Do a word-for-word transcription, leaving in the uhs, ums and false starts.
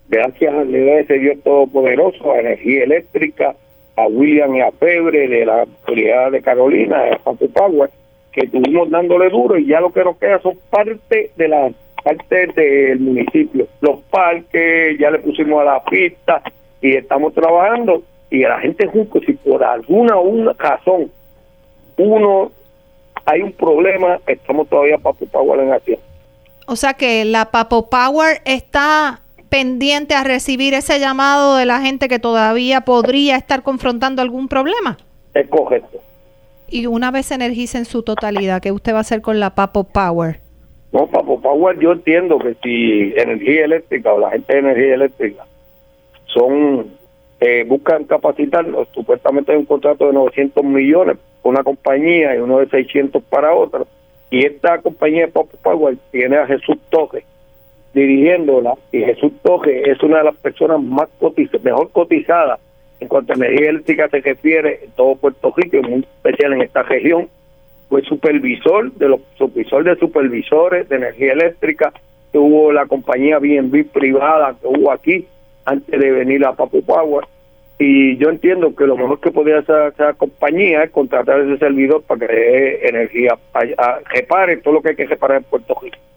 gracias a ese Dios Todopoderoso, a Energía Eléctrica, a William y a Febre de la Autoridad de Carolina, de Papo Power, que estuvimos dándole duro, y ya lo que nos queda son parte de la parte del municipio. Los parques, ya le pusimos a la pista y estamos trabajando, y a la gente Junco, si por alguna una razón uno hay un problema, estamos todavía Papo Power en acción. O sea que la Papo Power está pendiente a recibir ese llamado de la gente que todavía podría estar confrontando algún problema. Es correcto. Y una vez se energice en su totalidad, ¿qué usted va a hacer con la Papo Power? No, Papo Power, yo entiendo que si Energía Eléctrica o la gente de Energía Eléctrica son eh, buscan capacitarnos, supuestamente hay un contrato de novecientos millones con una compañía y uno de seiscientos para otra, y esta compañía de Papo Power tiene a Jesús Toje dirigiéndola, y Jesús Toje es una de las personas más cotizadas, mejor cotizadas en cuanto a energía eléctrica se refiere en todo Puerto Rico, y muy especial en esta región. Fue supervisor de los supervisor de supervisores de energía eléctrica que hubo la compañía B and B privada que hubo aquí antes de venir a Papo Power, y yo entiendo que lo mejor que podría hacer esa compañía es contratar a ese servidor para que dé energía, a, a, repare todo lo que hay que reparar en Puerto Rico.